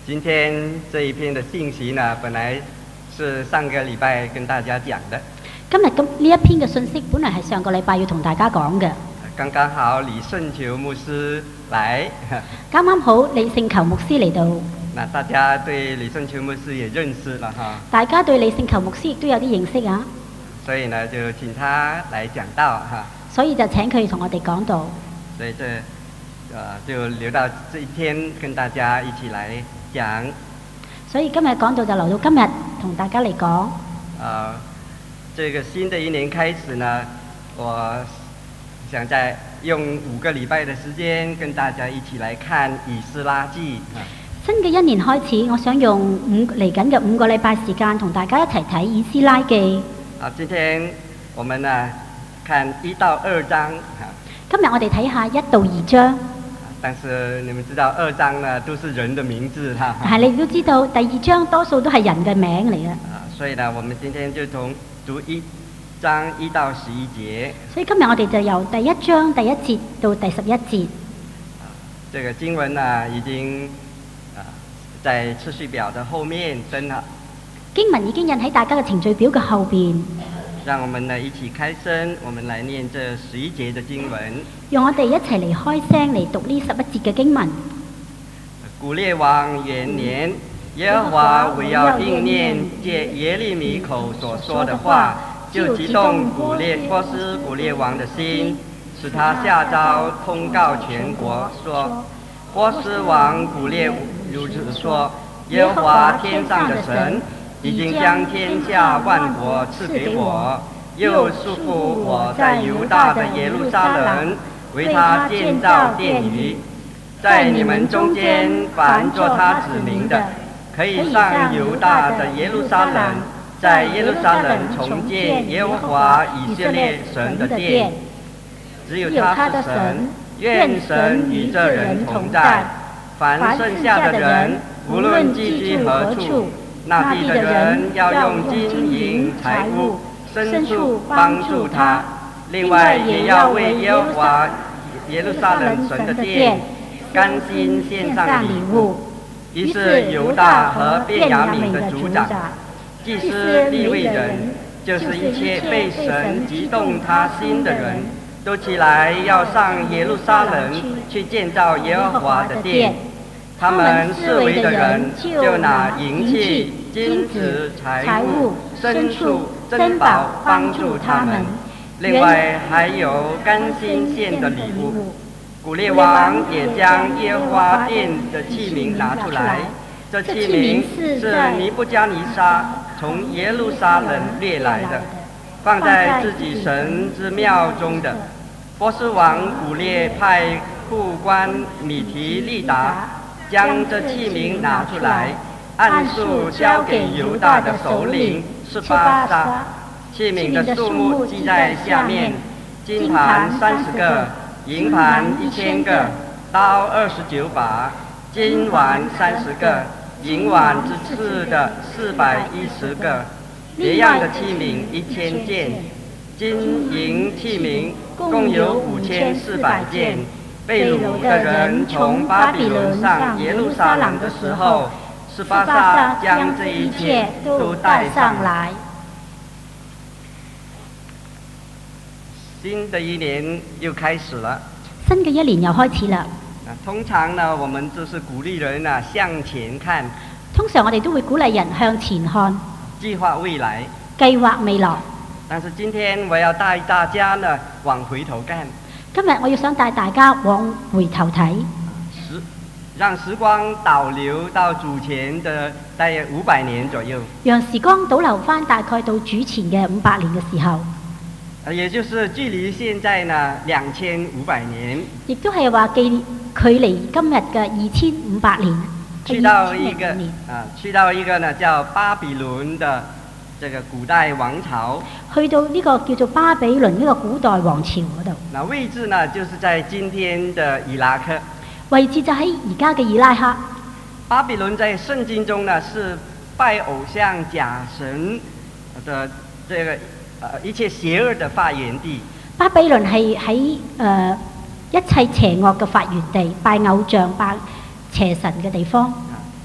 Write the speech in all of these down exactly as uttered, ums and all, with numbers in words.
今天这一篇的信息呢，本来是上个禮拜跟大家講的。 今日咁呢一篇嘅信息，本來係上個禮拜要同大家講嘅。 剛剛好李勝球牧師來， 啱啱好李勝球牧師嚟到。 那大家對李勝球牧師也認識了哈。大家對李勝球牧師亦都有啲認識啊。 所以呢，就請他來講道哈。 所以就請佢同我哋講道。 所以這，呃，就留到這一天跟大家一起來講。 所以今日講道就留到今日同大家嚟講。 呃，這個新的一年開始呢，我想再用五個禮拜的時間跟大家一起來看以斯拉記。 新嘅一年開始，我想用五嚟緊嘅五個禮拜時間同大家一齊睇以斯拉記。 好，今天我們呢看一到二章。 今日我哋睇下一到二章。 但是你們知道二章呢都是人的名字哈。 係你都知道第二章多數都係人嘅名嚟嘅。 啊，所以呢，我們今天就從讀一章一到十一節。所以今日我哋就由第一章第一節到第十一節。 啊，這個經文呢已經啊在次序表的後面登了。 經文已經印喺大家嘅程序表嘅後邊。 讓我們呢一起開聲，我們來念這十一節的經文。 讓我哋一齊嚟開聲嚟讀呢十一節嘅經文。 古列王元年，耶和華為要應驗借耶利米口所說的話，就激動古列波斯古列王的心，使他下詔通告全國，說：波斯王古列如此說，耶和華天上的神已經將天下萬國賜給我，又束縛我在猶大的耶路撒冷，為他建造殿宇。在你們中間，凡作他子民的，可以上猶大的耶路撒冷，在耶路撒冷重建耶和華以色列神的殿。只有他是神，願神與這人同在。凡剩下的人，無論寄居何處，那地的人要用金銀財物牲畜幫助他，另外也要為耶和華耶路撒冷神的殿甘心獻上禮物。於是猶大和便雅憫的族長、祭司、利未人，就是一切被神激動他心的人，都起來要上耶路撒冷去建造耶和華的殿。他們四圍的人就拿銀器、金子、財物、牲畜、珍寶幫助他們，另外還有甘心獻的禮物。古列王也將耶和華殿的器皿拿出來，這器皿是尼布加尼撒從耶路撒冷掠來的，放在自己神之廟中的。波斯王古列派庫官米提利達將這器皿拿出來，按數交給猶大的首領示巴沙。器皿的數目記在下面：金盤三十個，銀盤一千個，刀二十九把，金碗三十個，銀碗之次的四百一十個，別樣的器皿一千件，金銀器皿共有五千四百件。被擄的人從巴比倫上耶路撒冷的時候，示巴撒將這一切都帶上來。新的一年又開始了。 新嘅一年又開始啦。 通常呢，我們就是鼓勵人啊向前看。 通常我哋都會鼓勵人向前看， 計劃未來。 計劃未來。 但是今天我要帶大家呢往回頭看。 今日我要想帶大家往回頭睇， 時讓時光倒流到主前的大約五百年左右。 讓時光倒流返大概到主前嘅五百年嘅時候， 也就是距離現在呢兩千五百年。亦都係話距距離今日嘅二千五百年。 去到一個啊，去到一個呢叫巴比倫的這個古代王朝， 去到呢個叫做巴比倫呢個古代王朝嗰度。 那位置呢，就是在今天的伊拉克。 位置就喺而家嘅伊拉克。 巴比倫在聖經中呢，是拜偶像假神的這個呃一切邪惡的發源地。 巴比倫係喺誒一切邪惡嘅發源地，拜偶像、拜邪神嘅地方。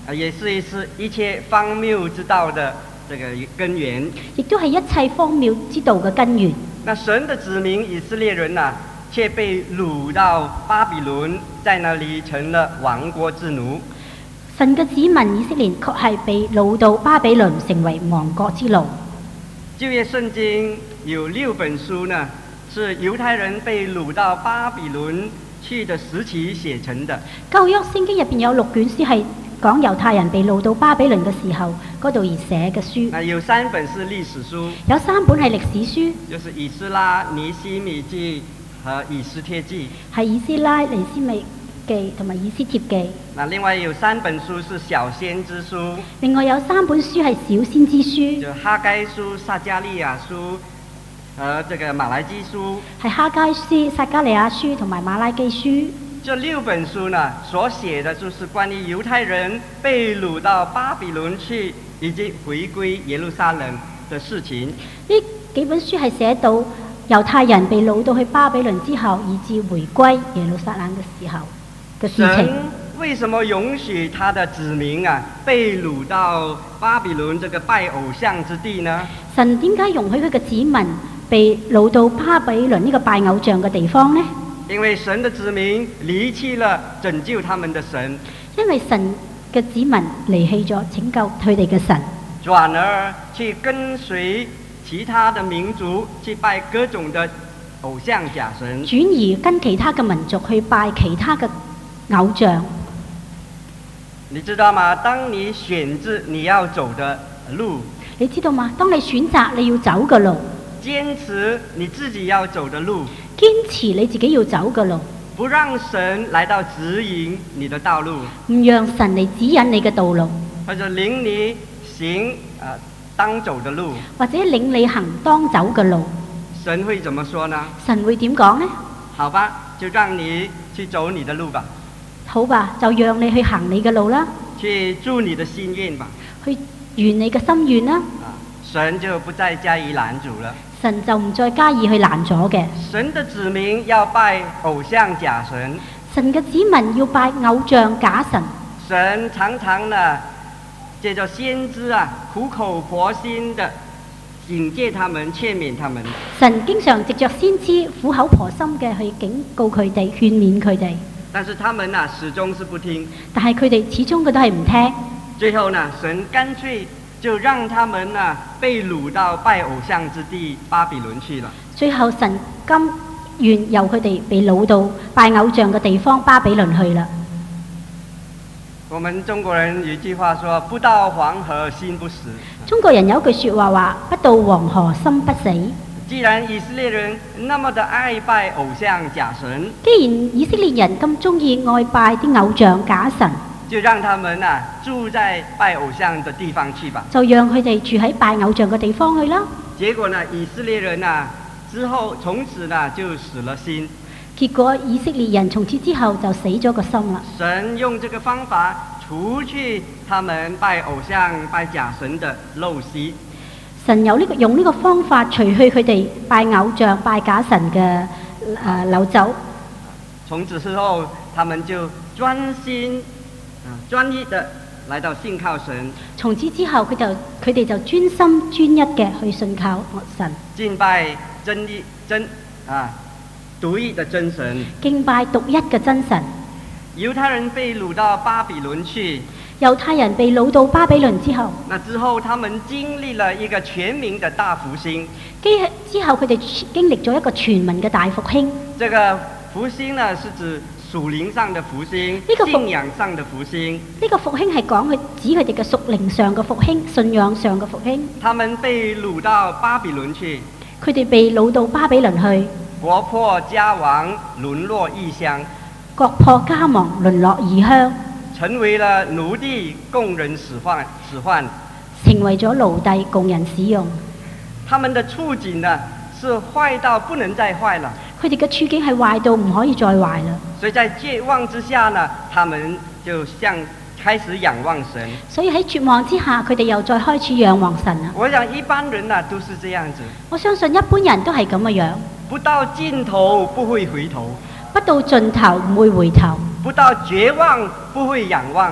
啊，也是是一切荒謬之道的這個根源。 亦都係一切荒謬之道嘅根源。 那神的子民以色列人啊，卻被擄到巴比倫，在那裡成了亡國之奴。 神嘅子民以色列確係被擄到巴比倫，成為亡國之奴。 舊約聖經有六本書呢，是猶太人被擄到巴比倫去的時期寫成的。 舊約聖經入邊有六卷書係講猶太人被擄到巴比倫嘅時候嗰度而寫嘅書。 那有三本是歷史書， 有三本係歷史書， 就是以斯拉、尼希米記和以斯帖記。 係以斯拉、尼希米記同埋以斯帖記。 那另外有三本書是小先知書， 另外有三本書係小先知書， 就哈該書、撒迦利亞書和這個馬來基書。 係哈該書、撒迦利亞書同埋馬拉基書。 這六本書呢，所寫的就是關於猶太人被擄到巴比倫去，以及回歸耶路撒冷的事情。 呢幾本書係寫到猶太人被擄到去巴比倫之後，以至回歸耶路撒冷嘅時候嘅事情。 神為什麼允許他的子民啊被擄到巴比倫這個拜偶像之地呢？ 神點解容許佢嘅子民被擄到巴比倫呢個拜偶像嘅地方呢？ 因為神的子民離棄了拯救他們的神， 因為神嘅子民離棄咗拯救佢哋嘅神， 轉而去跟隨其他的民族去拜各種的偶像假神， 轉而跟其他嘅民族去拜其他嘅偶像。 你知道嗎？當你選擇你要走的路， 你知道嗎？當你選擇你要走嘅路， 堅持你自己要走的路， 堅持你自己要走嘅路， 不讓神來到指引你的道路， 唔讓神嚟指引你嘅道路， 或者領你行啊、呃、當走的路， 或者領你行當走嘅路， 神會怎麼說呢？ 神會點講呢？ 好吧，就讓你去走你的路吧。 好吧，就讓你去行你嘅路啦， 去助你的心願吧， 去圓你嘅心願啦。 啊，神就不再加以攔阻了。 神就唔再加以去攔阻嘅。 神的子民要拜偶像假神， 神嘅子民要拜偶像假神。 神常常呢，借着先知啊，苦口婆心的警戒他們、勸勉他們。 神經常藉着先知苦口婆心嘅去警告佢哋、勸勉佢哋。 但是他們啊，始終是不聽。 但係佢哋始終佢都係唔聽。 最後呢，神乾脆就讓他們呢被擄到拜偶像之地巴比倫去了。 最後神甘願由佢哋被擄到拜偶像嘅地方巴比倫去啦。 我們中國人有一句話說：不到黃河心不死。 中國人有一句説話話：不到黃河心不死。 既然以色列人那麼的愛拜偶像假神， 既然以色列人咁中意愛拜啲偶像假神， 就讓他們啊住在拜偶像的地方去吧。 就讓佢哋住喺拜偶像嘅地方去啦。 結果呢，以色列人啊之後從此呢就死了心。 結果以色列人從此之後就死咗個心啦。 神用這個方法除去他們拜偶像、拜假神的陋習。 神有呢、這個用呢個方法除去佢哋拜偶像、拜假神嘅誒陋習。 從此之後，他們就專心、啊專一的來到信靠神。 從此之後，佢就佢哋就專心專一嘅去信靠神， 敬拜真一真啊獨一的真神。 敬拜獨一嘅真神。 猶太人被擄到巴比倫去。 猶太人被擄到巴比倫之後， 那之後他們經歷了一個全民的大復興。 之後佢哋經歷咗一個全民嘅大復興。 這個復興呢，是指屬靈上的復興， 這個信仰上的復興。 呢個復興係講佢指佢哋嘅屬靈上嘅復興、信仰上嘅復興。 他們被擄到巴比倫去。 佢哋被擄到巴比倫去。 國破家亡，淪落異鄉。 國破家亡，淪落異鄉。 成為了奴隸，供人使喚，使喚。 成為咗奴隸，供人使用。 他們的處境呢，是壞到不能再壞了。 佢哋嘅處境係壞到唔可以再壞啦。 所以在絕望之下呢，他們就向開始仰望神。 所以喺絕望之下，佢哋又再開始仰望神啦。 我想一般人呢，都是這樣子。 我相信一般人都係咁嘅樣。 不到盡頭不會回頭。 不到盡頭唔會回頭。 不到絕望不會仰望，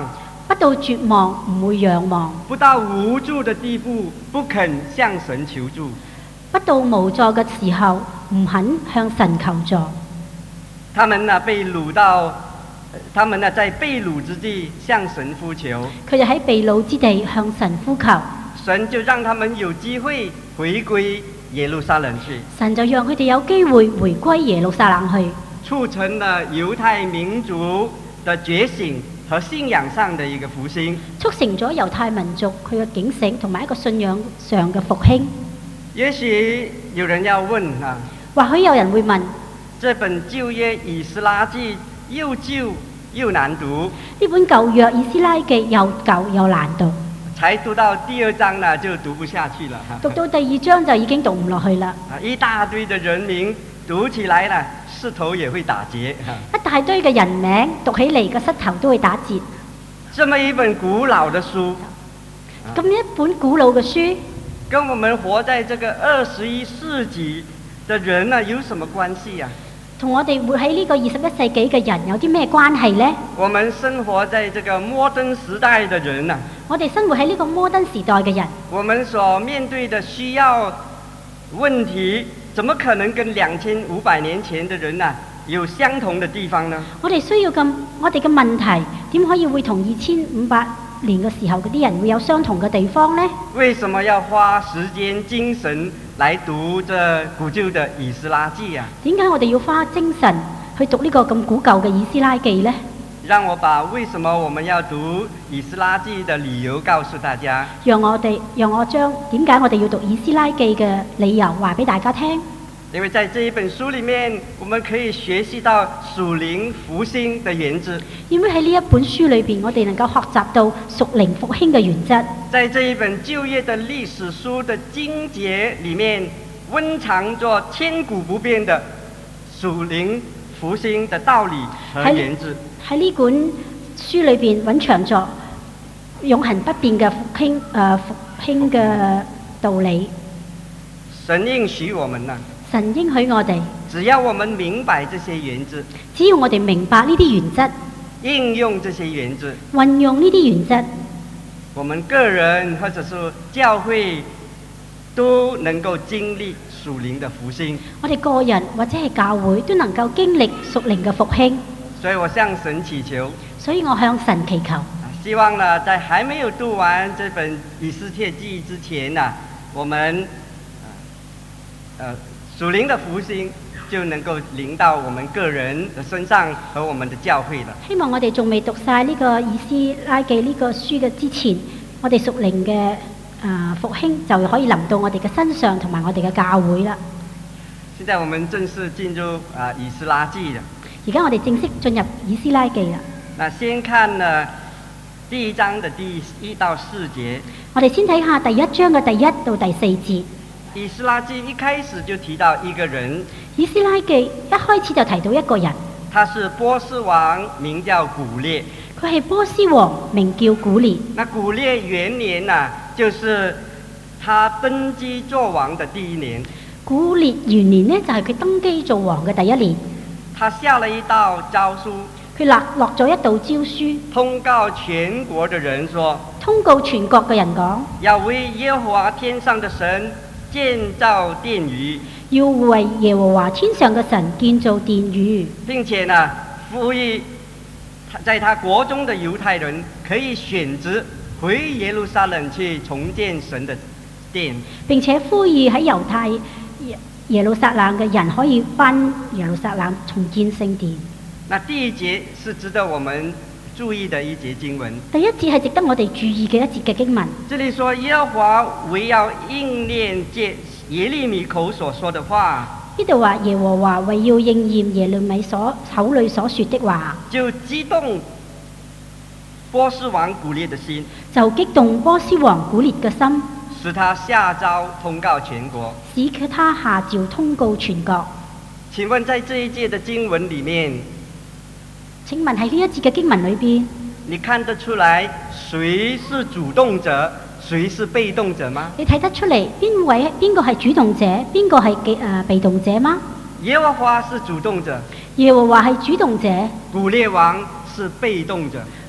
不到絕望唔會仰望， 不到無助的地步不肯向神求助。 不到無助嘅時候唔肯向神求助。 他們呢被擄到，他們呢在被擄之地向神呼求， 佢就喺被擄之地向神呼求， 神就讓他們有機會回歸耶路撒冷去， 神就讓佢哋有機會回歸耶路撒冷去， 促成了猶太民族的覺醒和信仰上的一個復興， 促成咗猶太民族佢嘅警醒同埋一個信仰上嘅復興。 也許有人要問啊， 或許有人會問， 這本舊約以斯拉記又舊又難讀， 呢本舊約以斯拉記又舊又難讀， 才讀到第二章呢就讀不下去了。 讀到第二章就已經讀唔落去啦。 一大堆的人名讀起來呢，膝頭也會打結。 一大堆嘅人名讀起嚟個膝頭都會打結。 這麼一本古老的書， 咁一本古老嘅書， 跟我們活在這個二十一世紀的人呢，有什麼關係啊？ 同我哋活喺呢個二十一世紀嘅人有啲咩關係呢？ 我們生活在這個摩登時代的人啊， 我哋生活喺呢個摩登時代嘅人， 我們所面對的需要問題，怎麼可能跟兩千五百年前的人啊有相同的地方呢？ 我哋需要咁，我哋嘅問題點可以會同二千五百年嘅時候嗰啲人會有相同嘅地方呢？ 為什麼要花時間精神來讀這古舊的以斯拉記啊？ 點解我哋要花精神去讀呢個咁古舊嘅以斯拉記呢？ 讓我把為什麼我們要讀以斯拉記的理由告訴大家。 讓我哋，讓我將點解我哋要讀以斯拉記嘅理由話俾大家聽。 因為在這一本書裡面，我們可以學習到屬靈復興的原則。 因為喺呢一本書裏邊，我哋能夠學習到屬靈復興嘅原則。 在這一本舊約的歷史書的經節裡面，溫藏着千古不變的屬靈復興的道理和原則。 喺呢本書裏邊蘊藏咗永恆不變嘅復興誒、呃、復興嘅道理。 神應許我們啊， 神應許我哋， 只要我們明白這些原則， 只要我哋明白呢啲原則， 應用這些原則， 運用呢啲原則， 我們個人或者是教會都能夠經歷屬靈的復興。 我哋個人或者係教會都能夠經歷屬靈嘅復興。 所以我向神祈求， 所以我向神祈求， 希望呢，在還沒有讀完這本以斯帖記之前呢，我們呃屬靈的復興就能夠臨到我們個人的身上和我們的教會了。 希望我哋仲未讀晒呢個以斯拉記呢個書嘅之前，我哋屬靈嘅啊復興就可以臨到我哋嘅身上同埋我哋嘅教會啦。 現在我們正式進入啊以斯拉記了。 而家我哋正式進入以斯拉記啦。 那先看呢第一章的第一到四節。 我哋先睇下第一章嘅第一到第四節。 以斯拉記一開始就提到一個人。 以斯拉記一開始就提到一個人。 他是波斯王，名叫古列。 佢係波斯王，名叫古列。 那古列元年啊，就是他登基做王的第一年。 古列元年呢，就係佢登基做王嘅第一年。他下了一道詔書， 佢落落咗一道詔書， 通告全國的人說， 通告全國嘅人講， 要為耶和華天上的神建造殿宇， 要為耶和華天上嘅神建造殿宇， 並且呢，呼籲在他國中的猶太人可以選擇回耶路撒冷去重建神的殿， 並且呼籲喺猶太耶路撒冷嘅人可以返耶路撒冷重建聖殿。 那第一節是值得我們注意的一節經文。 第一節係值得我哋注意嘅一節嘅經文。 這裡說耶和華為要應驗借耶利米口所說的話。 呢度話耶和華為要應驗耶利米所口裏所說的話，就激動波斯王古列的心， 就激動波斯王古列嘅心。 使他下詔通告全國， 使他下詔通告全國。 請問在這一節的經文裡面， 請問喺呢一節嘅經文裏邊， 你看得出來誰是主動者，誰是被動者嗎？ 你睇得出嚟邊位邊個係主動者，邊個係誒被動者嗎？ 耶和華是主動者， 耶和華係主動者， 古列王是被動者。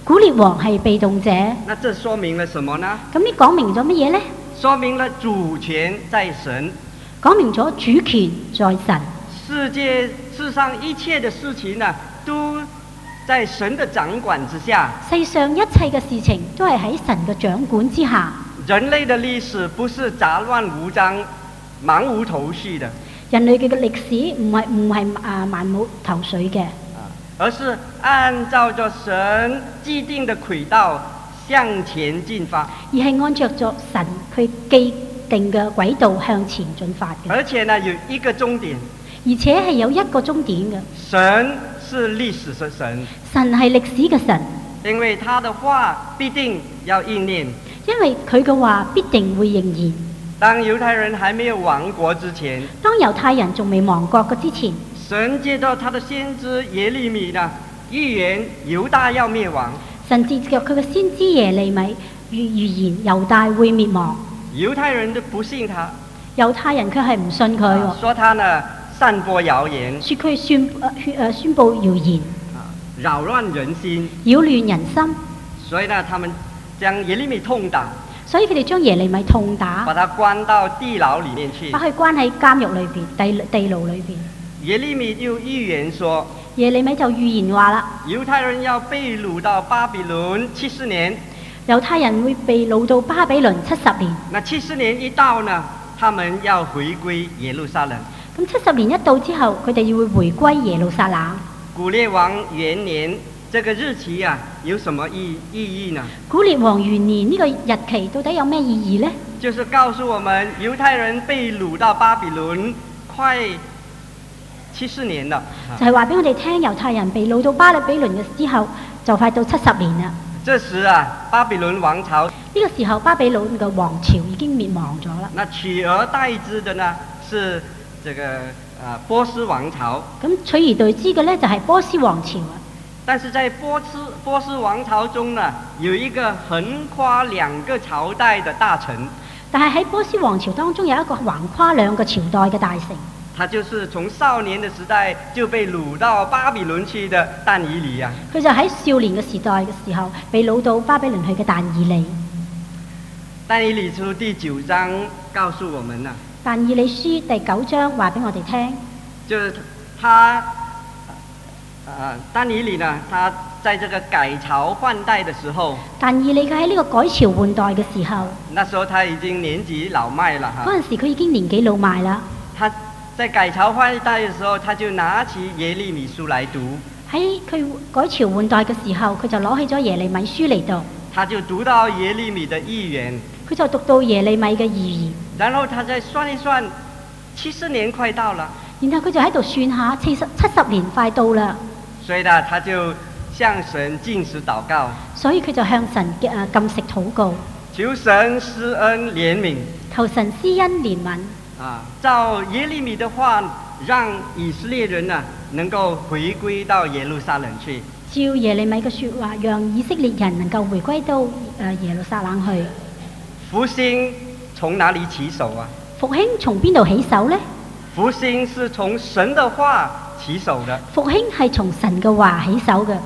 古列王係被動者， 那這說明了什麼呢？ 咁呢講明咗乜嘢呢？ 說明了主權在神， 講明咗主權在神。 世界世上一切的事情呢，都在神的掌管之下。 世上一切嘅事情都係喺神嘅掌管之下。 人類的歷史不是雜亂無章、茫無頭緒的。 人類嘅歷史唔係唔係啊漫無頭緒嘅， 而是按照着神既定的軌道向前進發， 而係按照咗神佢既定嘅軌道向前進發嘅。 而且呢有一個終點， 而且係有一個終點嘅。 神是歷史的神， 神係歷史嘅神， 因為他的話必定要應驗， 因為佢嘅話必定會應驗。 當猶太人還沒有亡國之前， 當猶太人仲未亡國嘅之前， 神借着他的先知耶利米呢預言猶大要滅亡。 神藉着佢嘅先知耶利米預預言猶大會滅亡。 猶太人都不信他， 猶太人卻係唔信佢、啊， 說他呢散播謠言， 說佢宣誒誒宣佈謠言， 擾亂人心， 擾亂人心。 所以呢，他們將耶利米痛打。 所以佢哋將耶利米痛打， 把他關到地牢裏面去， 把佢關喺監獄裏邊、地地牢裏邊。 耶利米就預言說， 耶利米就預言話啦， 猶太人要被擄到巴比倫七十年， 猶太人會被擄到巴比倫七十年。 那七十年一到呢，他們要回歸耶路撒冷。 咁七十年一到之後，佢哋要會回歸耶路撒冷。 古列王元年這個日期啊，有什麼意意義呢？ 古列王元年呢個日期到底有咩意義呢？ 就是告訴我們，猶太人被擄到巴比倫快七十年了。 就係話俾我哋聽，猶太人被擄到巴比倫嘅之後，就快到七十年啦。 這時啊，巴比倫王朝呢個時候，巴比倫嘅王朝已經滅亡咗啦。 那取而代之的呢，是這個啊波斯王朝。 咁取而代之嘅呢，就係波斯王朝啊。 但是在波斯波斯王朝中呢，有一個橫跨兩個朝代的大臣。 但係喺波斯王朝當中有一個橫跨兩個朝代嘅大臣， 他就是從少年的時代就被擄到巴比倫去的但以理啊。 佢就喺少年嘅時代嘅時候被擄到巴比倫去嘅但以理。 但以理書第九章告訴我們啊， 但以理書第九章話俾我哋聽， 就是他。啊，但以理呢，他在這個改朝換代的時候， 但以理佢喺呢個改朝換代嘅時候， 那時候他已經年紀老邁了哈。 嗰陣時佢已經年紀老邁啦。 他在改朝換代嘅時候，他就拿起耶利米書來讀。 喺佢改朝換代嘅時候，佢就攞起咗耶利米書嚟讀。 他就讀到耶利米的預言， 佢就讀到耶利米嘅預言。 然後他再算一算，七十年快到了。 然後佢就喺度算下，七十七十年快到啦。 所以呢，他就向神禁食禱告， 所以佢就向神嘅誒禁食禱告， 求神施恩憐憫， 求神施恩憐憫。 啊，照耶利米的話，讓以色列人呢能夠回歸到耶路撒冷去。 照耶利米嘅説話，讓以色列人能夠回歸到誒耶路撒冷去。 復興從哪裡起手啊？ 復興從邊度起手呢？ 復興是從神的話起手的。 復興係從神嘅話起手嘅。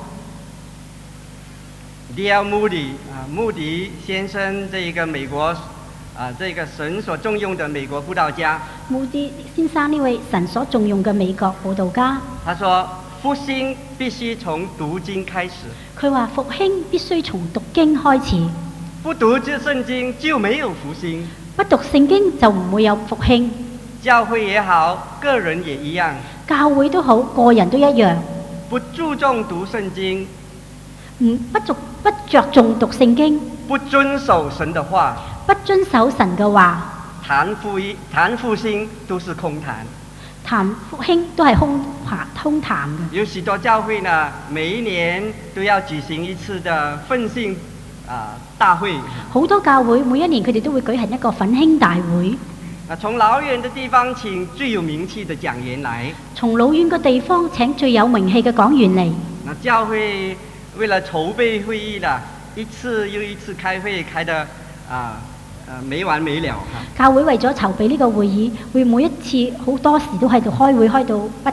D L Moody 啊，穆迪先生，這一個美國啊，這個神所重用的美國佈道家。 穆迪先生呢位神所重用嘅美國佈道家， 他說復興必須從讀經開始。 佢話復興必須從讀經開始， 不讀這聖經就沒有復興。 不讀聖經就唔會有復興。 教會也好，個人也一樣。 教會都好，個人都一樣。 不注重讀聖經， 唔不着不着重讀聖經， 不遵守神的話， 不遵守神嘅話， 談復興談復興都是空談。 談復興都係空談空談嘅。 有許多教會呢，每一年都要舉行一次的奮興啊大會。 好多教會每一年佢哋都會舉行一個奮興大會。 啊，從老遠的地方請最有名氣的講員來。 從老遠嘅地方請最有名氣嘅講員嚟。 那教會為了籌備會議啦，一次又一次開會，開得啊啊沒完沒了哈。 教會為咗籌備呢個會議，會每一次好多時都喺度開會，開到不停。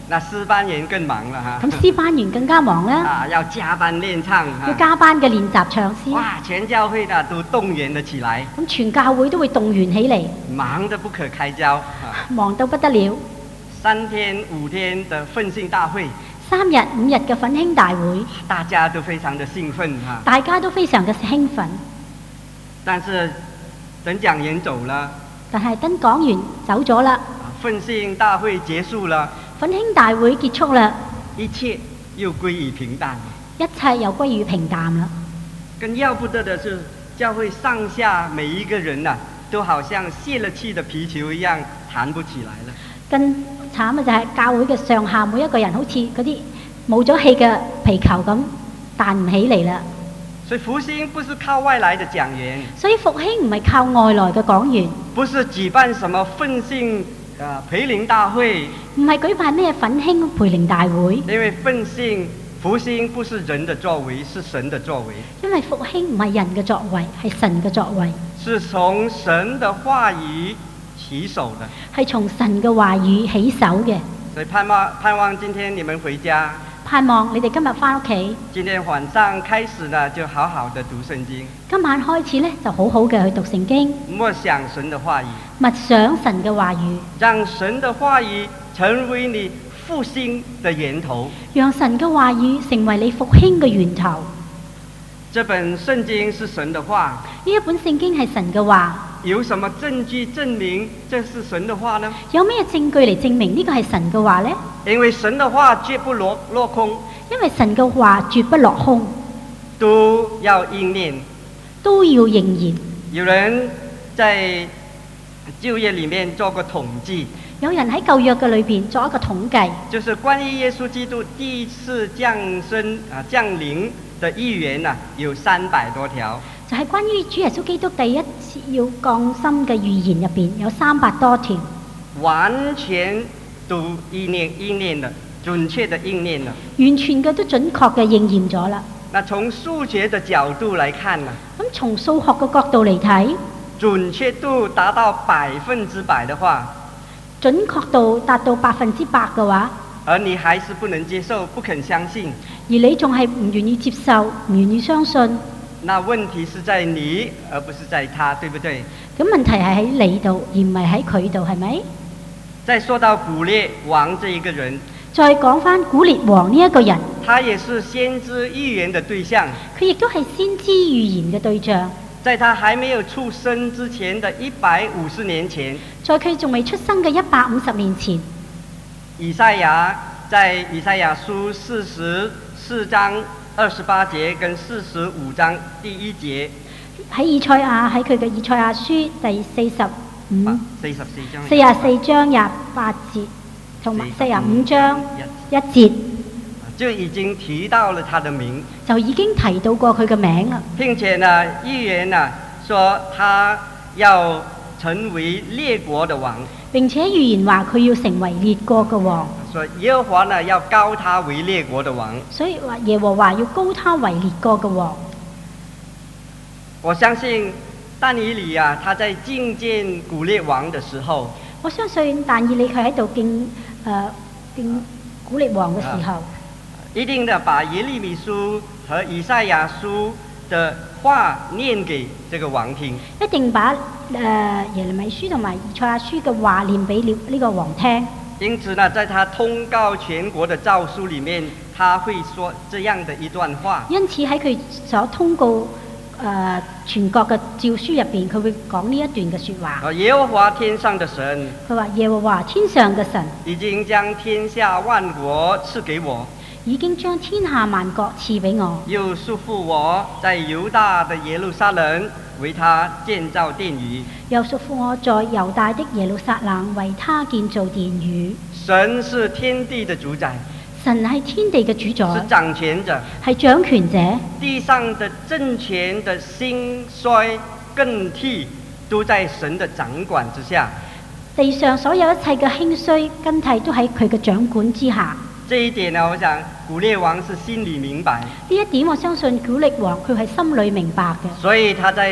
那詩班員更忙了哈。 咁詩班員更加忙啦， 啊，要加班練唱要哈。 加班嘅練習唱詩。 哇，全教會呢都動員了起來， 咁全教會都會動員起嚟， 忙得不可開交啊。 忙到不得了。 三天五天的奮興大會， 三日五日嘅奮興大會， 大家都非常的興奮哈。 大家都非常嘅興奮。 但是等講員走了， 但係等講完走咗啦， 啊奮興大會結束了， 奮興大會結束啦， 一切又歸於平淡。 一切又歸於平淡啦。 更要不得的是，教會上下每一個人啊，都好像泄了氣的皮球一樣，彈不起來了。 更慘嘅就係教會嘅上下每一個人好似嗰啲冇咗氣嘅皮球咁彈唔起嚟啦。 所以復興不是靠外來的講員， 所以復興唔係靠外來嘅講員， 不是舉辦什麼奮興啊培靈大會， 唔係舉辦咩奮興培靈大會， 因為奮興復興不是人的作為，是神的作為， 因為復興唔係人嘅作為，係神嘅作為， 是從神的話語起手的。 係從神嘅話語起手嘅。 所以盼望盼望今天你們回家， 盼望你哋今日翻屋企， 今天晚上開始呢，就好好的讀聖經， 今晚開始呢就好好嘅去讀聖經， 默想神的話語， 默想神嘅話語， 讓神的話語成為你復興的源頭。 讓神嘅話語成為你復興嘅源頭。 這本聖經是神的話， 呢一本聖經係神嘅話， 有什麼證據證明這是神的話呢？ 有咩證據嚟證明呢個係神嘅話呢？ 因為神的話絕不落落空， 因為神嘅話絕不落空， 都要應驗， 都要應驗。 有人在舊約裡面做過統計， 有人喺舊約嘅裏邊做一個統計， 就是關於耶穌基督第一次降生啊降臨的預言啊，有三百多條。 就係關於主耶穌基督第一次要降生嘅預言入邊有三百多條， 完全都應驗應驗了，準確的應驗了。 完全嘅都準確嘅應驗咗啦。 那從數學的角度來看呢， 咁從數學嘅角度嚟睇， 準確度達到百分之百的話， 準確度達到百分之百嘅話， 而你還是不能接受、不肯相信， 而你仲係唔願意接受、唔願意相信， 那問題是在你，而不是在他，對不對？ 咁問題係喺你度，而唔係喺佢度，係咪？ 再說到古列王這一個人， 再講返古列王呢一個人， 他也是先知預言的對象。 佢亦都係先知預言嘅對象。 在他還沒有出生之前的一百五十年前， 在佢仲未出生嘅一百五十年前， 以賽亞在以賽亞書四十四章二十八節跟四十五章第一節， 喺以賽亞喺佢嘅以賽亞書第四十五、 四十四章， 四十四章廿八節，同埋四十五章一節， 就已經提到了他的名， 就已經提到過佢嘅名啦。 並且呢預言呢說他要成為列國的王， 並且預言話佢要成為列國嘅王， 說耶和華呢要膏他為列國的王。 所以話耶和華要膏他為列國嘅王。 我相信但以理啊，他在覲見古列王的時候， 我相信但以理佢喺度敬誒敬古列王嘅時候， 一定的把耶利米書和以賽亞書的話念給這個王聽， 一定把誒、呃、耶利米書同埋以賽亞書嘅話念俾了呢個王聽。 因此呢，在他通告全國的詔書裡面，他會說這樣的一段話。 因此喺佢所通告誒、呃、全國嘅詔書入邊，佢會講呢一段嘅説話。 耶和華天上的神， 佢話耶和華天上嘅神已經將天下萬國賜給我， 已經將天下萬國賜俾我， 又束縛我在猶大的耶路撒冷為他建造殿宇， 又束縛我在猶大的耶路撒冷為他建造殿宇。 神是天地的主宰， 神係天地嘅主宰， 是掌權者， 係掌權者。 地上的政權的興衰更替都在神的掌管之下。 地上所有一切嘅興衰更替都喺佢嘅掌管之下。 這一點呢，我想古列王是心裡明白， 呢一點我相信古列王佢係心裏明白嘅， 所以他在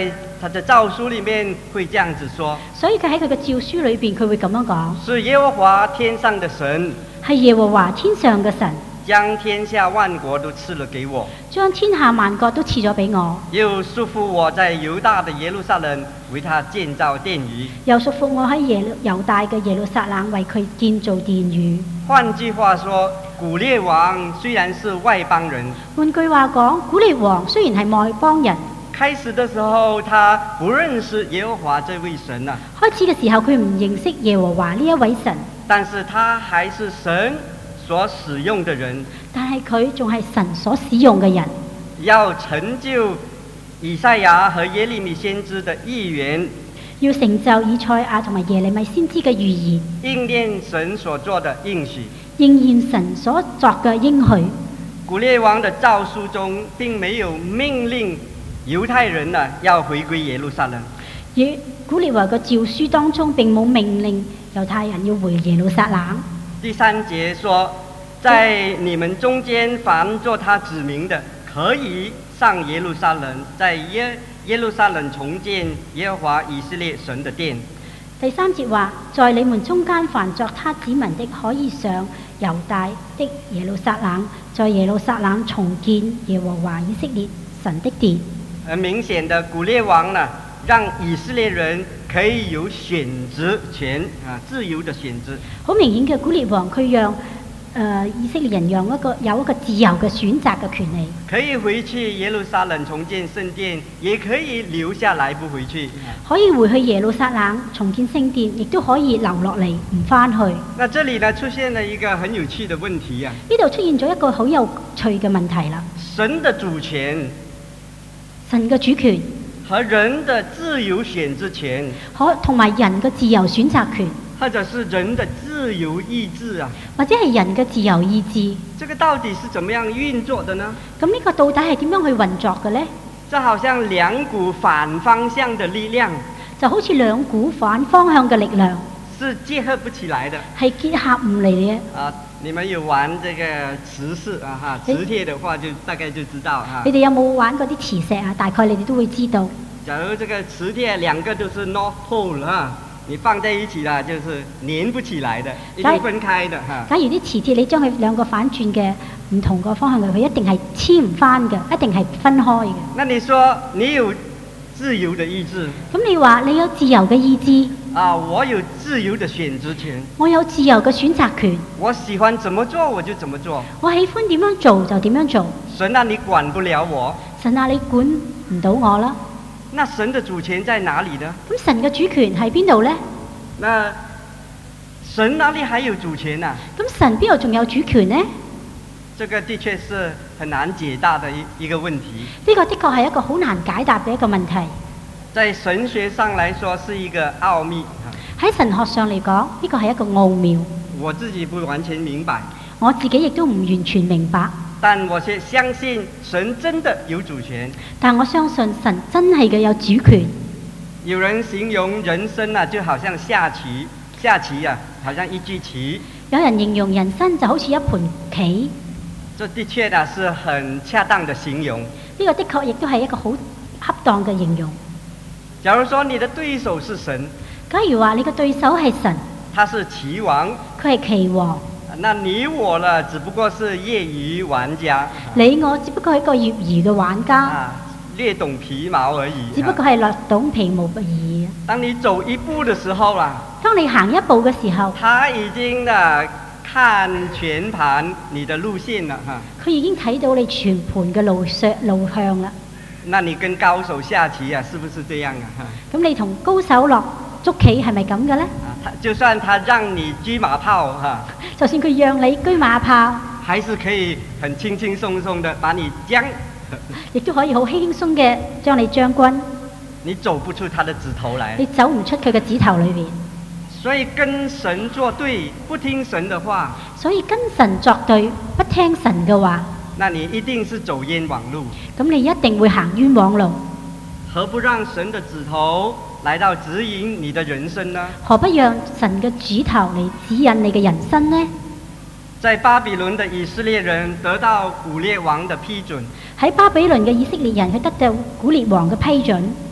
他的诏書裏面會這樣子說， 所以佢喺佢嘅詔書裏邊，佢會咁樣講： 是耶和華天上的神， 係耶和華天上嘅神， 將天下萬國都賜了給我， 將天下萬國都賜咗俾我， 又束縛我在猶大的耶路撒冷為他建造殿宇。 又束縛我喺耶路猶大嘅耶路撒冷為佢建造殿宇。 換句話說，古列王雖然是外邦人， 換句話講，古列王雖然係外邦人， 開始的時候他不認識耶和華這位神啊， 開始嘅時候佢唔認識耶和華呢一位神， 但是他還是神所使用的人， 但係佢仲係神所使用嘅人， 要成就以賽亞和耶利米先知的預言， 要成就以賽亞同埋耶利米先知嘅預言， 應驗神所做的應許。 應驗神所作嘅應許。 古列王的詔書中並沒有命令猶太人呢要回歸耶路撒冷， 而古列王嘅詔書當中並冇命令猶太人要回耶路撒冷。 第三節說，在你們中間凡做他子民的，可以上耶路撒冷，在耶耶路撒冷重建耶和華以色列神的殿。 第三節話，在你們中間凡作他子民的，可以上猶大的耶路撒冷，在耶路撒冷重建耶和華以色列神的殿。 很明顯的，古列王呢，讓以色列人可以有選擇權啊，自由的選擇。 好明顯嘅，古列王佢讓誒、呃、以色列人讓一個有一個自由嘅選擇嘅權利， 可以回去耶路撒冷重建聖殿，也可以留下來不回去。 可以回去耶路撒冷重建聖殿，亦都可以留落嚟唔返去。 那這裡呢出現了一個很有趣的問題啊！ 呢度出現咗一個好有趣嘅問題啦。 神的主權， 神嘅主權和人的自由選擇權， 可同埋人嘅自由選擇權， 或者是人的自由意志啊， 或者係人嘅自由意志， 這個到底是怎麼樣運作的呢？ 咁呢個到底係點樣去運作嘅呢？ 這好像兩股反方向的力量， 就好似兩股反方向嘅力量， 是結合不起來的。 係結合唔嚟嘅。 啊，你們有玩這個磁石啊？哈，磁鐵的話就大概就知道哈。 你哋有冇玩過啲磁石啊？大概你哋都會知道。 假如這個磁鐵兩個都是 North Pole 啊，你放在一起啦，就是連不起來的，一定分開的哈。 假如啲磁鐵你將佢兩個反轉嘅唔同個方向嘅，佢一定係黐唔翻嘅，一定係分開嘅。 那你說你有自由的意志？ 咁你話你有自由嘅意志？ 啊，我有自由的選擇權。 我有自由嘅選擇權。 我喜歡怎麼做我就怎麼做。 我喜歡點樣做就點樣做。 神啊，你管不了我。 神啊，你管唔到我啦。 那神的主權在哪裡呢？ 咁神嘅主權喺邊度呢？ 那神哪裡還有主權啊？ 咁神邊度仲有主權呢？ 這個的確是很難解答的一一個問題。 呢個的確係一個好難解答嘅一個問題。 在神學上來說是一個奧秘。 喺神學上嚟講，呢個係一個奧妙。 我自己不完全明白。 我自己亦都唔完全明白。 但我卻相信神真的有主權。 但我相信神真係嘅有主權。 有人形容人生啊，就好像下棋，下棋啊，好像一局棋。 有人形容人生就好似一盤棋。 這的確啊，是很恰當的形容。 呢個的確亦都係一個好恰當嘅形容。 假如說你的對手是神， 假如話你嘅對手係神， 他是棋王， 佢係棋王， 那你我呢，只不過是業餘玩家。 你我只不過係一個業餘嘅玩家。 啊，略懂皮毛而已。 只不過係略懂皮毛而已。 當你走一步的時候啦， 當你行一步嘅時候， 他已經呢看全盤你的路線啦，哈。 佢已經睇到你全盤嘅路上路向啦。 那你跟高手下棋啊，是不是這樣啊？ 咁你同高手落捉棋係咪咁嘅呢？ 啊，就算他讓你車馬炮哈， 就算佢讓你車馬炮， 還是可以很輕輕鬆鬆的把你將， 亦都可以好輕鬆嘅將你將軍。 你走不出他的指頭來， 你走唔出佢嘅指頭裏邊。 所以跟神作對，不聽神的話， 所以跟神作對，不聽神嘅話， 那你一定是走冤枉路。 咁你一定會行冤枉路。 何不讓神的指頭來到指引你的人生呢？ 何不讓神嘅指頭嚟指引你嘅人生呢？ 在巴比倫的以色列人得到古列王的批准， 喺巴比倫嘅以色列人佢得到古列王嘅批准，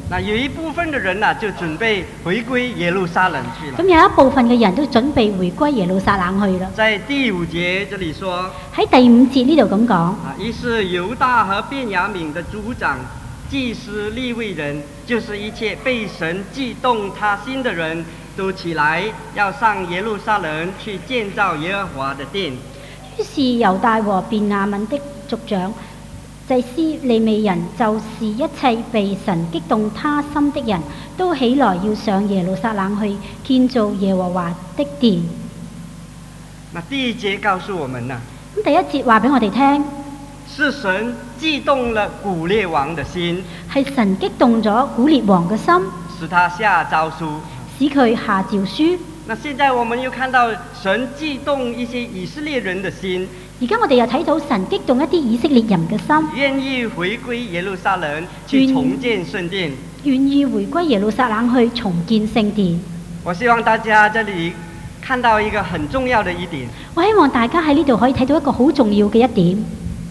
那有一部分的人呢、啊，就準備回歸耶路撒冷去了。 咁有一部分嘅人都準備回歸耶路撒冷去啦。 在第五節這裡說， 喺第五節呢度咁講， 啊，於是猶大和便雅憫的族長、祭司、利未人，就是一切被神激動他心的人，都起來要上耶路撒冷去建造耶和華的殿。 於是猶大和便雅憫的族長、祭司、利未人，就是一切被神激動他心的人，都起來要上耶路撒冷去建造耶和華的殿。 那第一節告訴我們呢， 咁第一節話俾我哋聽， 是神激動了古列王的心， 係神激動咗古列王嘅心， 使他下詔書， 使佢下詔書。 那現在我們又看到神激動一些以色列人的心， 而家我哋又睇到神激動一啲以色列人嘅心， 願意回歸耶路撒冷去重建聖殿， 願意回歸耶路撒冷去重建聖殿。 我希望大家這裡看到一個很重要的一點， 我希望大家喺呢度可以睇到一個好重要嘅一點，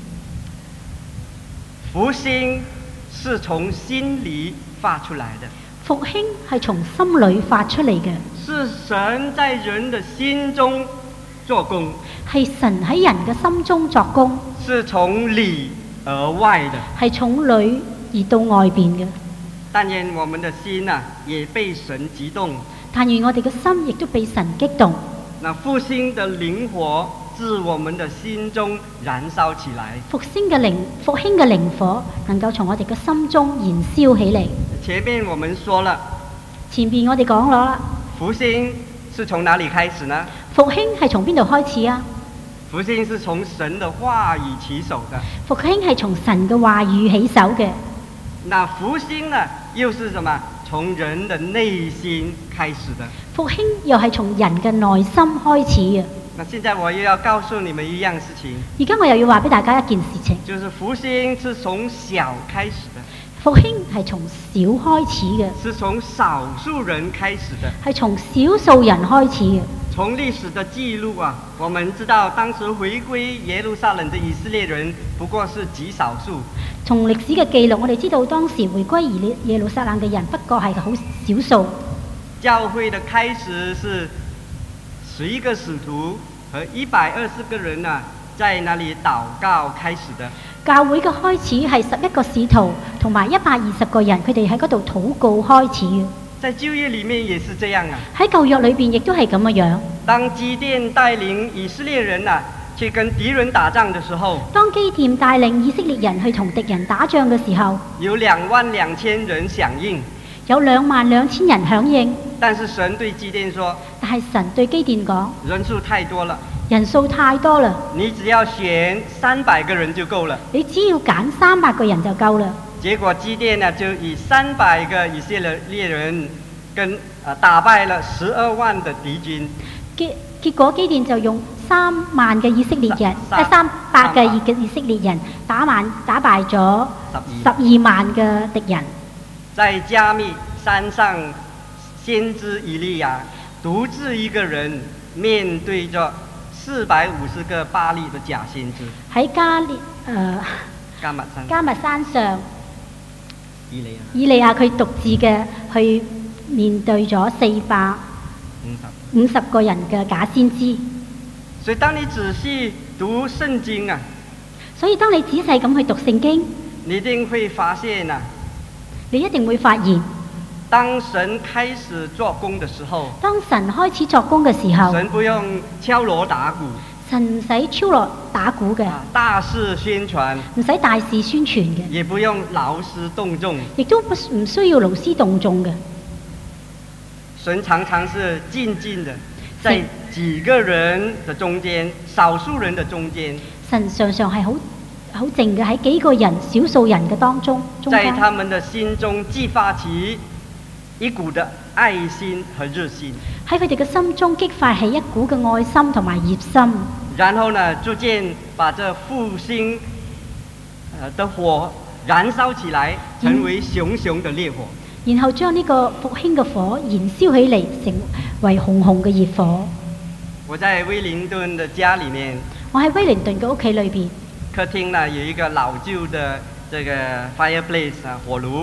復興是從心裡發出來的。 復興係從心裏發出嚟嘅， 是神在人的心中做工， 係神喺人嘅心中作工， 是從裡而外的， 係從裏而到外邊嘅。 但願我們的心啊，也被神激動。 但願我哋嘅心亦都被神激動。 那復興的靈火自我們的心中燃燒起來。 復興嘅靈，復興嘅靈火能夠從我哋嘅心中燃燒起嚟。 前面我們說了， 前邊我哋講咗啦， 復興是從哪裡開始呢？ 復興係從邊度開始啊？ 復興是從神的話語起手的。 復興係從神嘅話語起手嘅。 那復興呢，又是什麼？從人的內心開始的。 復興又係從人嘅內心開始嘅。 那現在我又要告訴你們一樣事情。 而家我又要話俾大家一件事情， 就是復興是從小開始的。 復興係從小開始嘅， 是從少數人開始的， 係從少數人開始嘅。 從歷史的記錄啊，我們知道當時回歸耶路撒冷的以色列人不過是極少數。 從歷史嘅記錄，我哋知道當時回歸耶耶路撒冷嘅人不過係好少數。 教會的開始是十一個使徒和一百二十個人啊，在那裡禱告開始的。 教會嘅開始係十一個使徒同埋一百二十個人，佢哋喺嗰度禱告開始嘅。 在舊約裡面也是這樣啊。 喺舊約裏邊亦都係咁嘅樣。 當基甸帶領以色列人啊去跟敵人打仗的時候， 當基甸帶領以色列人去同敵人打仗嘅時候， 有兩萬兩千人響應， 有兩萬兩千人響應。 但是神對基甸說， 但係神對基甸講， 人數太多了， 人數太多啦， 你只要選三百個人就夠了。 你只要揀三百個人就夠啦。 結果基甸呢就以三百個以色列人跟啊打敗了十二萬的敵軍。 結結果基甸就用三萬嘅以色列人，誒三百嘅以嘅以色列人打萬打敗咗十二萬嘅敵人。 在加密山上，先知以利亞獨自一個人面對着四百五十個巴力的假先知。喺加列誒加密山加密山上， 以利亞以利亞佢獨自嘅去面對咗四百五十個人嘅假先知。 所以當你仔細讀聖經啊， 所以當你仔細咁去讀聖經， 你一定會發現啊， 你一定會發現， 當神開始做工的時候， 當神開始作工嘅時候， 神不用敲鑼打鼓， 神唔使敲鑼打鼓嘅， 大肆宣傳， 唔使大肆宣傳嘅， 也不用勞師動眾， 亦都不唔需要勞師動眾嘅。 神常常是靜靜的，在幾個人的中間，少數人的中間， 神常常係好好靜嘅喺幾個人、少數人嘅當中，中間， 在他們的心中激發起一股的愛心和熱心， 喺佢哋嘅心中激發起一股嘅愛心同埋熱心。 然後呢，逐漸把這復興的火燃燒起來，成為熊熊的烈火。 然後將呢個復興嘅火燃燒起嚟，成為紅紅嘅熱火。 我在威靈頓的家裡面， 我喺威靈頓嘅屋企裏邊， 客廳呢有一個老舊的這個 fireplace 啊，火爐。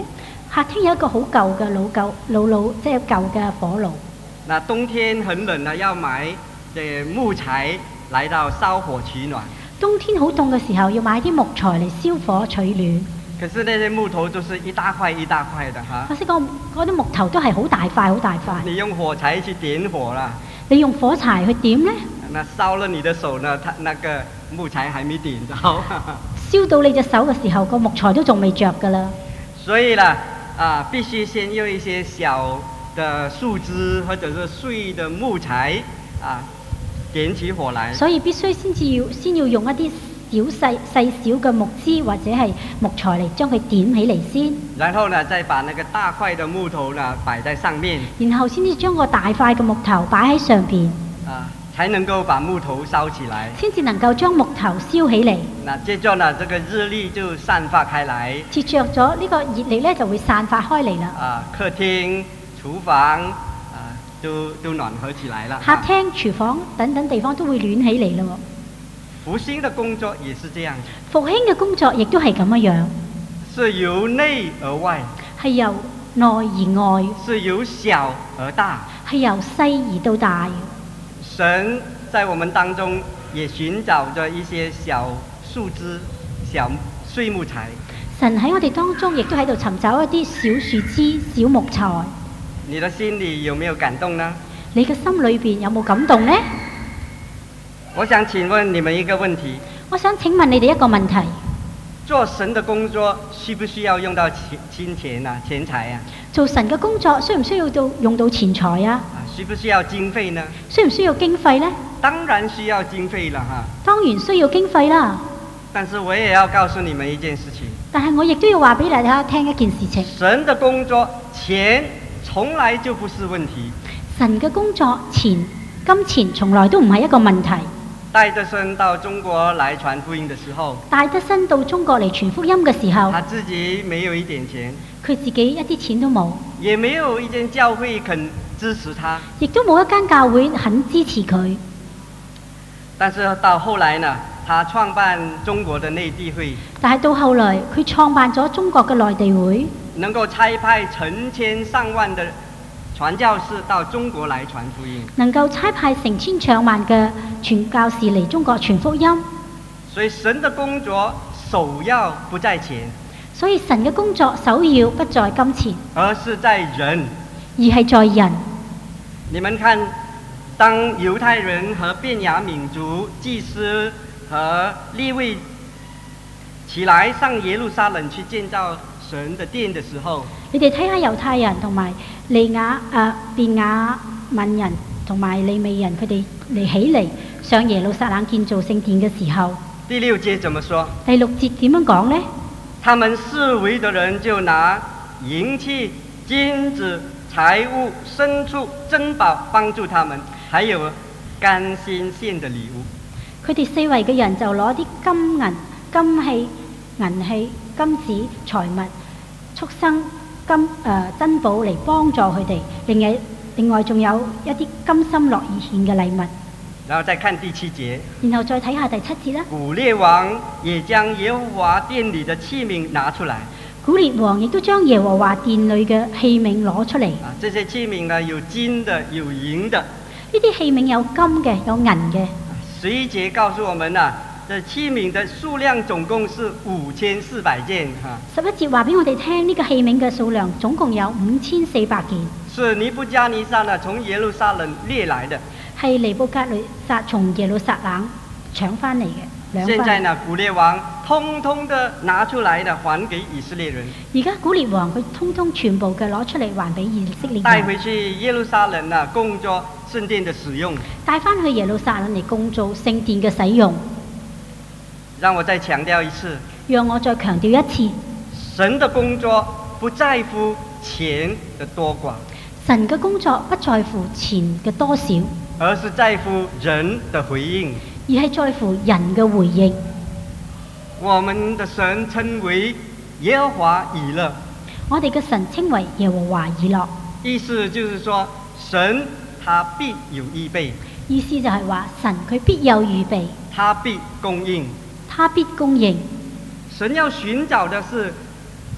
客廳有一個好舊嘅老舊老老即係舊嘅火爐。 那冬天很冷呢，要買這木材來到燒火取暖。 冬天好凍嘅時候，要買啲木材嚟燒火取暖。 可是那些木頭都是一大塊一大塊的哈。 可惜嗰嗰啲木頭都係好大塊好大塊。 你用火柴去點火啦。 你用火柴去點呢？ 那燒了你的手呢，它那個木材還沒點着。 燒到你隻手嘅時候，個木材都仲未着㗎啦。 所以呢，啊，必須先用一些小的樹枝或者是碎的木材啊，點起火來。所以必須先至要先要用一啲小細細小嘅木枝或者係木材嚟將佢點起嚟先。 然後呢，再把那個大塊的木頭呢擺在上面。 然後先至將個大塊嘅木頭擺喺上邊。 啊，才能夠把木頭燒起來。 先至能夠將木頭燒起嚟。 那接着呢，這個熱力就散發開來。 接着咗呢個熱力呢，就會散發開嚟啦。 啊，客廳、廚房啊，都都暖和起來了。 客廳、廚房等等地方都會暖起嚟咯。 復興的工作也是這樣。 復興嘅工作亦都係咁樣樣。 是由內而外。 係由內而外。 是由小而大。 係由細而到大。 神在我們當中也尋找着一些小樹枝、小碎木材。 神喺我哋當中亦都喺度尋找一啲小樹枝、小木材。 你的心裡有沒有感動呢？ 你嘅心裏邊有冇感動呢？ 我想請問你們一個問題。 我想請問你哋一個問題。 做神的工作需不需要用到錢金錢啊、錢財啊？ 做神嘅工作需唔需要到用到錢財啊？ 啊，需不需要經費呢？ 需唔需要經費呢？ 當然需要經費了哈。 當然需要經費啦。 但是我也要告訴你們一件事情。 但係我亦都要話俾大家聽一件事情。 神的工作錢從來就不是問題。 神嘅工作錢金錢從來都唔係一個問題。 戴德生到中國來傳福音的時候， 戴德生到中國嚟傳福音嘅時候， 他自己沒有一點錢， 佢自己一啲錢都冇， 也沒有一間教會肯支持他， 亦都冇一間教會肯支持佢。 但是到後來呢，他創辦中國的內地會， 但係到後來佢創辦咗中國嘅內地會， 能夠差派成千上萬的傳教士到中國來傳福音， 能夠差派成千上萬嘅傳教士嚟中國傳福音。 所以神的工作首要不在錢， 所以神嘅工作首要不在金錢， 而是在人， 而係在人。 你們看，當猶太人和便雅憫族祭司和利未起來上耶路撒冷去建造神的殿的時候， 你哋睇下猶太人同埋利亞誒便雅憫人同埋利未人，佢哋嚟起嚟上耶路撒冷建造聖殿嘅時候， 第六節怎麼說？ 第六節點樣講呢？ 他們四圍的人就拿銀器、金子、財物、牲畜、珍寶幫助他們，還有甘心獻的禮物。 佢哋四圍嘅人就攞啲金銀、金器、銀器、金子、財物、畜生、金誒、呃、珍寶嚟幫助佢哋。另外另外仲有一啲甘心樂意獻嘅禮物。 然後再看第七節， 然後再睇下第七節啦。 古列王也將耶和華殿裏的器皿拿出來。 古列王亦都將耶和華殿裏嘅器皿攞出嚟。 啊，這些器皿呢，有金的，有銀的。 呢啲器皿有金嘅，有銀嘅。 十一節告訴我們啊，這器皿的數量總共是五千四百件哈。 十一節話俾我哋聽，呢、這個器皿嘅數量總共有五千四百件。 是尼布加尼撒呢從耶路撒冷掠來的。係尼布甲尼撒從耶路撒冷搶翻嚟嘅。 現在呢，古列王通通的拿出來的還給以色列人。 而家古列王佢通通全部嘅攞出嚟還俾以色列人。 帶回去耶路撒冷啊，供作聖殿的使用。 帶翻去耶路撒冷嚟供做聖殿嘅使用。 讓我再強調一次。 讓我再強調一次。 神的工作不在乎錢的多寡。 神嘅工作不在乎錢嘅多少， 而是在乎人的回應， 而係在乎人嘅回應。 我們的神稱為耶和華以勒， 我哋嘅神稱為耶和華以勒， 意思就是說神他必有預備， 意思就係話神佢必有預備， 他必供應， 他必供應。 神要尋找的是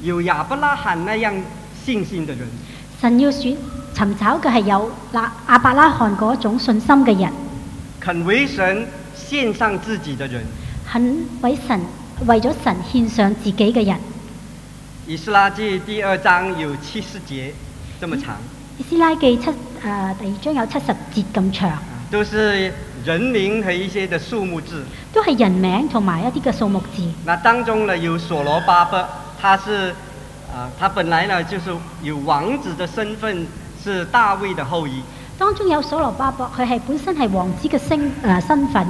有亞伯拉罕那樣信心的人。 神要選尋找嘅係有那亞伯拉罕嗰種信心嘅人， 肯為神獻上自己的人。 肯為神為咗神獻上自己嘅人。 以斯拉記第二章有七十節，這麼長。 以斯拉記七誒、呃、第二章有七十節咁長， 都是人名和一些的數目字， 都係人名同埋一啲嘅數目字。 那當中呢有所羅巴伯，他是啊、呃，他本來呢就是有王子的身份，是大衛的後裔。 當中有所羅巴伯，佢係本身係王子嘅身誒、呃、身份。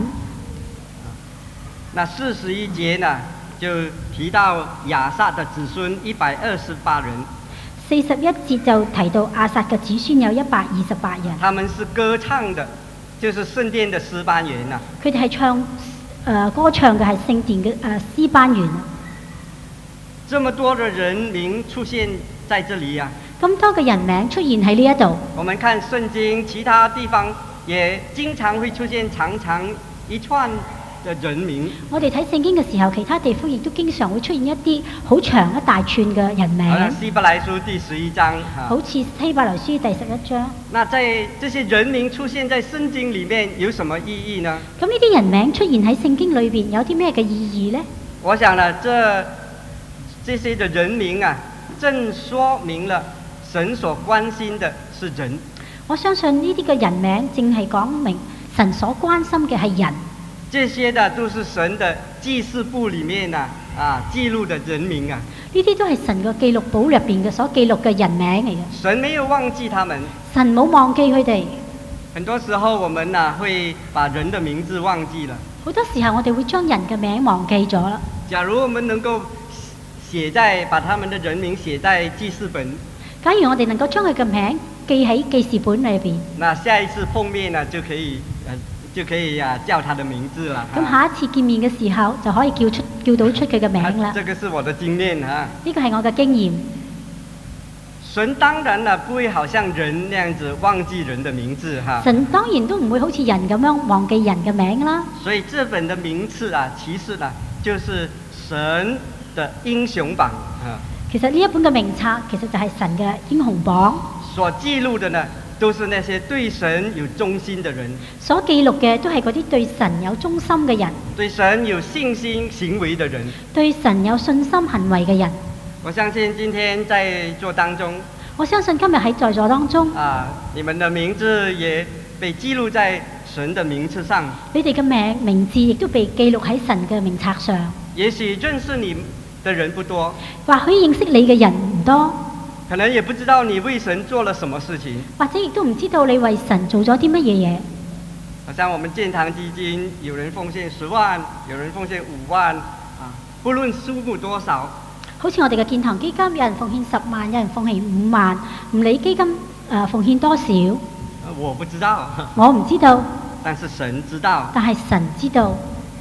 那四十一節呢就提到亞薩的子孫一百二十八人。 四十一節就提到亞薩嘅子孫有一百二十八人。 他們是歌唱的，就是聖殿的詩班員啊。 佢哋係唱誒、呃、歌唱嘅係聖殿嘅誒詩班員。 這麼多的人名出現在這裡啊！ 咁多嘅人名出現喺呢一度。 我們看聖經其他地方也經常會出現長長一串的人名。我哋睇聖經嘅時候，其他地方亦都經常會出現一啲好長一大串嘅人名。好似希伯來書第十一章。好似希伯來書第十一章。那在這些人名出現在聖經裡面有什麼意義呢？咁呢啲人名出現喺聖經裏邊有啲咩嘅意義呢？我想呢，這這些的人名啊，正說明了神所關心的是人。我相信呢啲嘅人名正係講明神所關心嘅係人。這些的都是神的記事簿裡面啊啊記錄的人名啊。呢啲都係神嘅記錄簿入邊嘅所記錄嘅人名嚟嘅。神沒有忘記他們。神冇忘記佢哋。很多時候我們啊會把人的名字忘記了。好多時候我哋會將人嘅名忘記咗啦。假如我們能夠寫在把他們的人名寫在記事本。假如我哋能夠將佢嘅名記喺記事本裏邊。那下一次碰面呢就可以呃就可以啊叫他的名字啦。咁下一次見面嘅時候就可以叫出叫到出佢嘅名啦。這個是我的經驗哈。呢個係我嘅經驗。神當然啦，不會好像人那樣子忘記人的名字哈。神當然都唔會好似人咁樣忘記人嘅名啦。所以這本的名次啊，其實啊，就是神的英雄榜啊。其實呢一本嘅名冊，其實就係神嘅英雄榜。所記錄的呢？都是那些對神有忠心的人，所記錄嘅都係嗰啲對神有忠心嘅人，對神有信心行為的人，對神有信心行為嘅人。我相信今天在座當中，我相信今日喺在座當中，啊，你們的名字也被記錄在神的名冊上，你哋嘅名名字亦都被記錄喺神嘅名冊上。也許認識你的人不多，或許認識你嘅人唔多。可能也不知道你為神做了什麼事情，或者亦都唔知道你為神做咗啲乜嘢嘢。好像我們建堂基金，有人奉獻十萬，有人奉獻五萬，啊，不論數目多少。好似我哋嘅建堂基金，有人奉獻十萬，有人奉獻五萬，唔理基金誒、呃、奉獻多少。我不知道，我唔知道，但是神知道，但係神知道，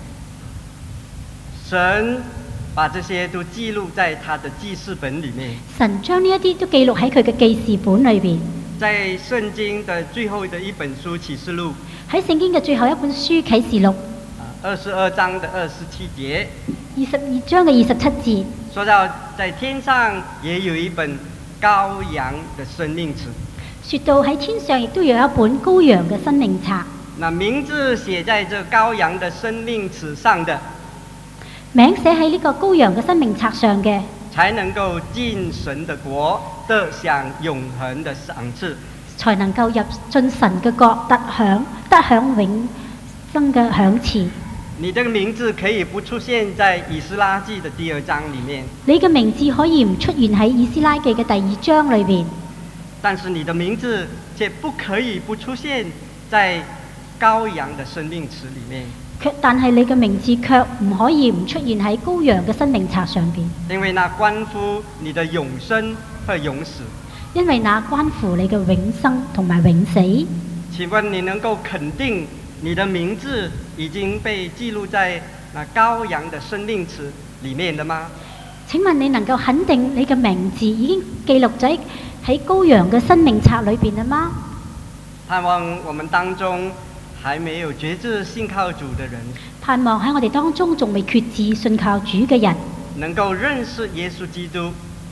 神把這些都記錄在他的記事本裏面。神將呢一啲都記錄喺佢嘅記事本裏邊。在聖經的最後的一本書啟示錄，喺聖經嘅最後一本書啟示錄，二十二章的二十七節，二十二章嘅二十七節，說到在天上也有一本羔羊的生命冊。說到喺天上亦都有一本羔羊嘅生命冊。那名字寫在這羔羊的生命冊上的，名寫喺呢個羔羊嘅生命冊上嘅，才能夠進神的國，得享永恆的賞賜，才能夠入進神嘅國，得享得享永生嘅賞賜。你這個名字可以不出現在以斯拉記的第二章裡面，你嘅名字可以唔出現喺以斯拉記嘅第二章裏邊，但是你的名字卻不可以不出現在羔羊的生命冊裡面。但係你嘅名字卻唔可以唔出現喺羔羊嘅生命冊上邊，因為那關乎你的永生和永死。因為那關乎你嘅永生同埋永死。請問你能夠肯定你的名字已經被記錄在那羔羊的生命冊裡面了嗎？請問你能夠肯定你嘅名字已經記錄在喺羔羊嘅生命冊裏邊了嗎？盼望我們當中還沒有決志信靠主的人，盼望喺我哋當中仲未決志信靠主嘅人，能夠認識耶穌基督，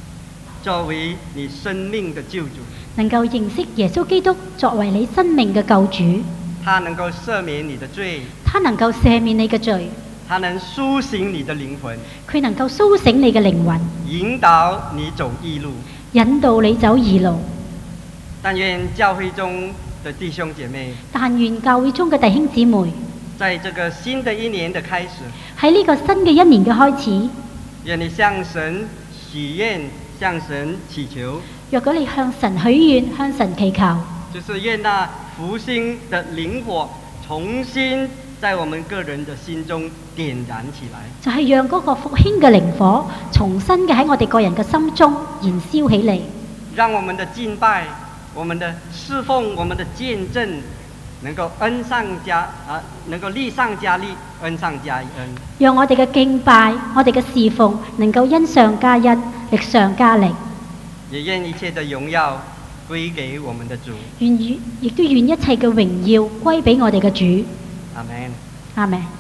作為你生命的救主， 能夠認識耶穌基督作為你生命嘅救主， 他能夠赦免你的罪， 他能夠赦免你嘅罪， 他能甦醒你的靈魂， 佢能夠甦醒你嘅靈魂， 引導你走義路。 引導你走義路。 但願教會中的弟兄姐妹， 但願教會中嘅弟兄姊妹， 在這個新的一年的開始， 喺呢個新嘅一年嘅開始， 願你向神許願，向神祈求， 若果你向神許願，向神祈求， 就是願那復興的靈火重新在我們個人的心中點燃起來， 就係讓嗰個復興嘅靈火重新嘅喺我哋個人嘅心中燃燒起嚟， 讓我們的敬拜、我們的侍奉、我們的見證能夠恩上加啊，能夠力上加力，恩上加恩。 讓我哋嘅敬拜、我哋嘅侍奉能夠恩上加恩，力上加力。 也願一切的榮耀歸給我們的主。 願亦都願一切嘅榮耀歸俾我哋嘅主。 阿門。 阿門。